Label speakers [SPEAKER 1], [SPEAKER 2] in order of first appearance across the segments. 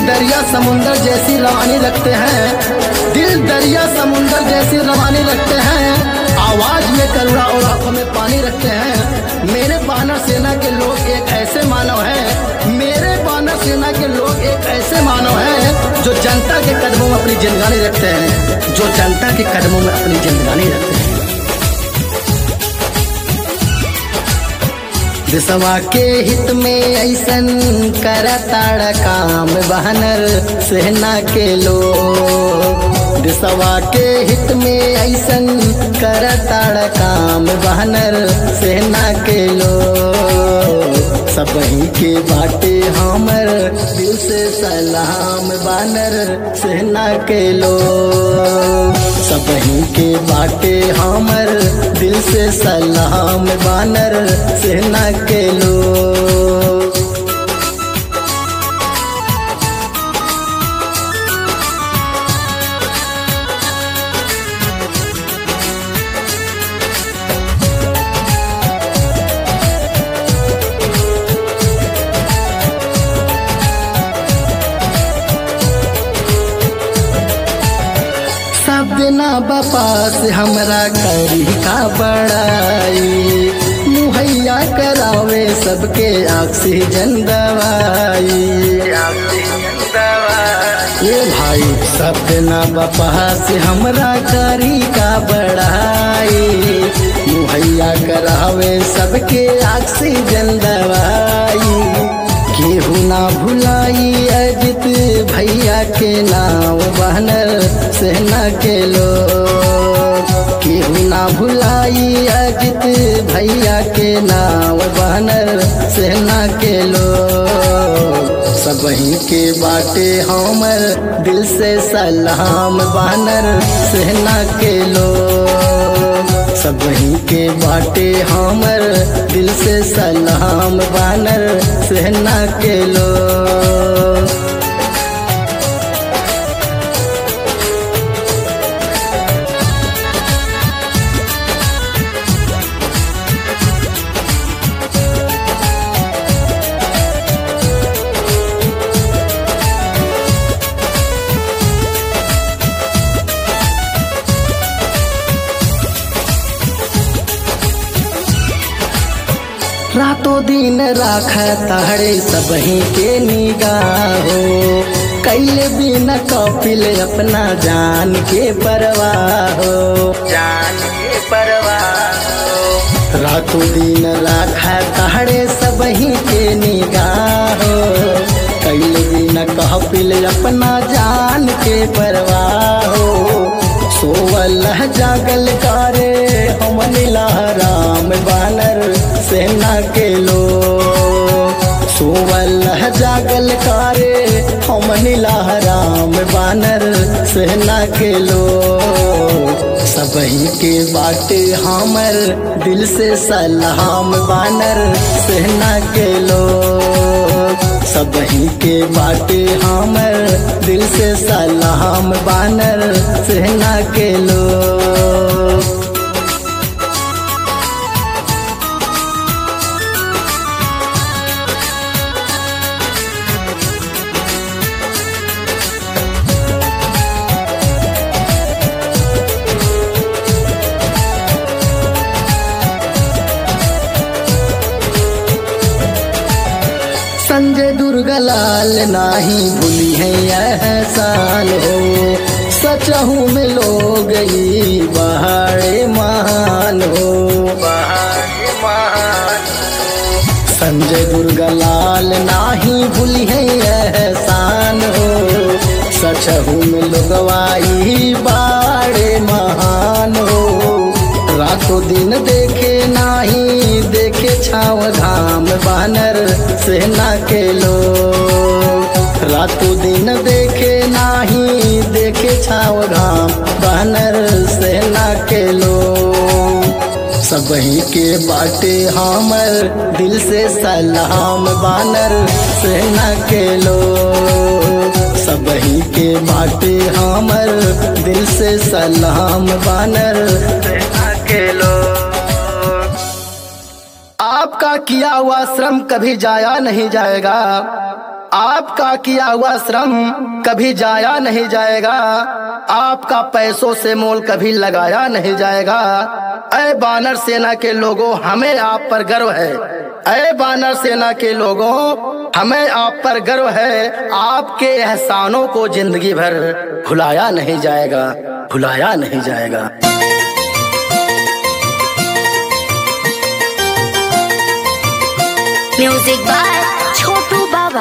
[SPEAKER 1] दरिया समुंदर जैसी रवानी रखते हैं, दिल दरिया समुंदर जैसी रवानी रखते हैं। आवाज में करुणा और आंखों में पानी रखते हैं। मेरे वानर सेना के लोग एक ऐसे मानव हैं, मेरे वानर सेना के लोग एक ऐसे मानव हैं जो जनता के कदमों में अपनी जिंदगानी रखते हैं, जो जनता के कदमों में अपनी जिंदगानी रखते हैं। देशवा के हित में ऐसन करताड़ काम वानर सेना के लोग, देशवा के हित में ऐसन करताड़ काम वानर सेना के लोग। सबही के बाटे हमर दिल से सलाम वानर सेना के लोग, सबही के बाटे हमर दिल से सलाम वानर सेना के लोग। बिना बपास हमरा करी का बड़ाई, मुहैया करावे सबके ऑक्सीजन दवाई। ये भाई सब बिना बपास हमरा करी का बड़ाई, मुहैया करावे सबके ऑक्सीजन दवाई। केहू ना भुलाई अजित भैया के नाम वानर सेना के लोग, केहू ना भुलाई अजित भैया के नाम वानर सेना के लोग। सबही के बाटे हमर दिल से सलाम वानर सेना के लोग, सबही के बाटे हमर दिल से सलाम वानर सेना के लोग। रातों दिन राख तारे सबही के निगाहो, कैले बिना कपिल अपना जान के परवाहो, जान के परवाहो। रातों दिन राख तारे सबही के निगाहो, कैले बिना कपिल अपना जान के परवाहो। सोवल जागल करे हम नीलाराम वानर सेना के लोग, सोवल जागल करे हम नीलाराम वानर सेना के लोग। सबही के बाटे हमर दिल से सलाम वानर सेना के लोग, सबही के बाटे हमर दिल से सलाम वानर सेना के लोग। संजय दुर्गलाल नाही भूली है एहसान हो, सचहू में लोग ई बहारे महान हो, बहारे महान। संजय दुर्गलाल नाही भूली है एहसान हो, सचहू में लोगवा ई बहारे महान हो। रातों दिन देखे नाही देखे छाव घाम वानर सेना के लोग, रातों दिन देखे नाही देखे छाव घाम वानर सेना के लोग। सबही के बाटे हमर दिल से सलाम वानर सेना के लोग, सबही के बाटे हमर दिल से सलाम वानर सेना के लोग। आपका किया हुआ श्रम कभी जाया नहीं जाएगा। आपका किया हुआ श्रम कभी जाया नहीं जाएगा, आपका पैसों से मोल कभी लगाया नहीं जाएगा। ऐ बानर सेना के लोगों, हमें आप पर गर्व है। ऐ बानर सेना के लोगों, हमें आप पर गर्व है। आपके एहसानों को जिंदगी भर भुलाया नहीं जाएगा, भुलाया नहीं जाएगा।
[SPEAKER 2] म्यूजिक बाय छोटू बाबा।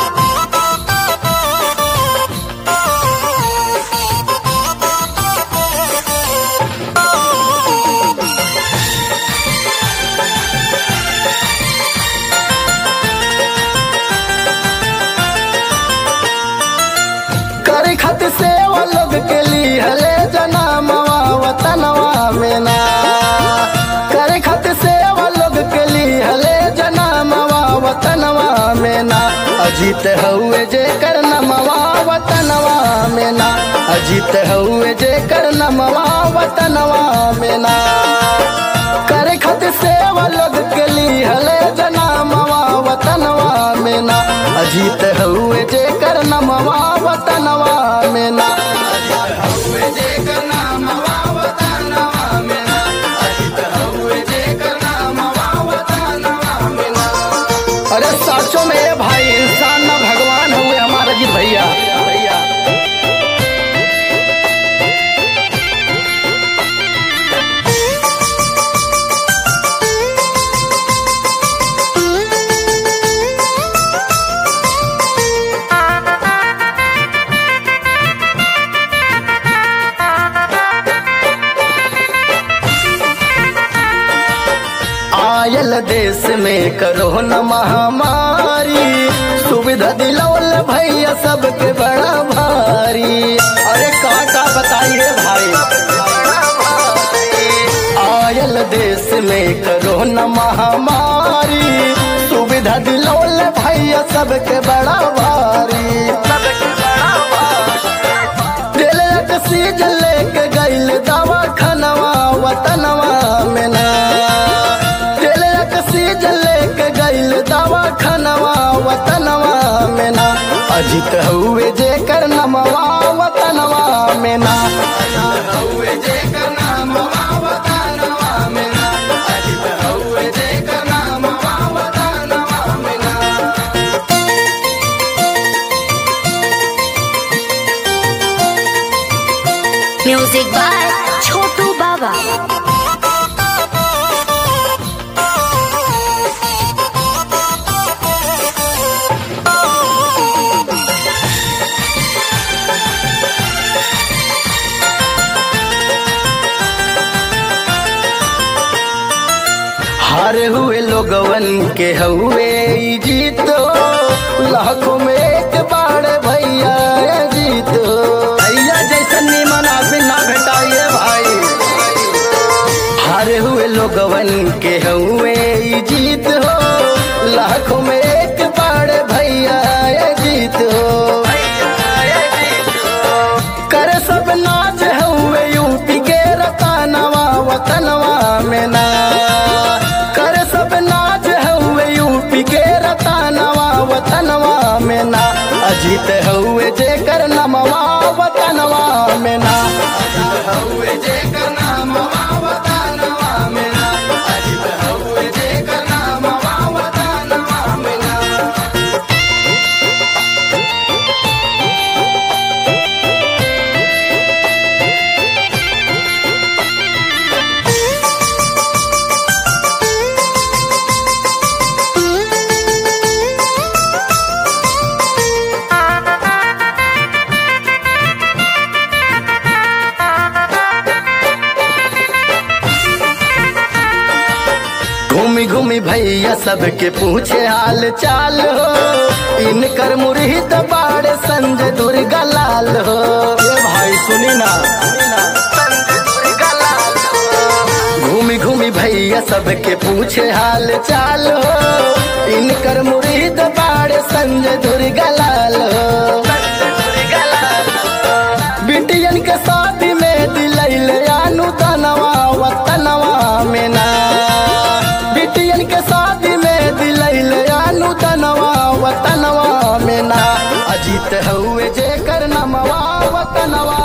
[SPEAKER 1] करे खत से वो लोग के लिए हले जनामवा वतनवा में ना, करे खत से वो लोग के लिए हले जनामवा वतनवा में ना। अजीत हुए जे कर नमवा वतनवा में ना, अजीत हुए जे कर नमवा वतनवा में ना। करे खत से वो लोग के लिए हले जनामवा वतनवा में ना, अजीत हुए जे कर नमवा वतनवा में ना, अजीत हुए जे कर नमवा वतनवा में ना, अजीत हुए जे कर नमवा वतनवा में ना। अरे साचो में ये भाई इंसान ना भगवान हुए हमारा जी भैया। आयल देश में कोरोना महामारी, सुविधा दिलौल भैया सबके बड़ा भारी। अरे काका बताइए भाई, आयल देश में कोरोना महामारी, सुविधा दिलौल भैया सबके बड़ा भारी, सबके बड़ा भारी। दिल ऑक्सीजन लेके गइल दवा खनवा वतनवा में ना, लेके गइल दवा खनवा वतनवा में ना। अजीत हुए जे कर नमवा वतनवा में ना, अजीत हुए जे कर नमवा वतनवा में ना, अजीत हुए जे कर नमवा वतनवा में ना।
[SPEAKER 2] म्यूजिक बाय छोटू बाबा।
[SPEAKER 1] हारे हुए लोगवन के हुए जीतो, लाखों में एक बार भैया जीतो। भैया जैसा निमन आदमी ना भेटाइए भाई। हारे हुए लोगवन के हुए जीत हो, लाखों में एक बार भैया जीतो। कर सब नाच हुए यूपी के रतनवा वतनवा में ना, वतनवा में ना। अजीत हुए जे कर नमवा वतनवा में ना, अजीत हुए जे कर नमवा वतनवा में ना, अजीत हुए जे कर नमवा वतनवा में ना। घूमी घूमी भैया सबके पूछे हाल चाल हो, इनकर मुरहित बाड़े संजय दुर्गा लाल हो। ये भाई सुनी ना, घूमी घूमी भैया सबके पूछे हाल चाल हो, इनकर मुरहित बाड़े संजय दुर्गा लाल हो। बिटियन के शादी में दिलैले आनु तनवा वतनवा में ना, बिटियन के शादी में दिलैले आनु तनवा वतनवा में जीत हुए जे कर नमवा वतनवा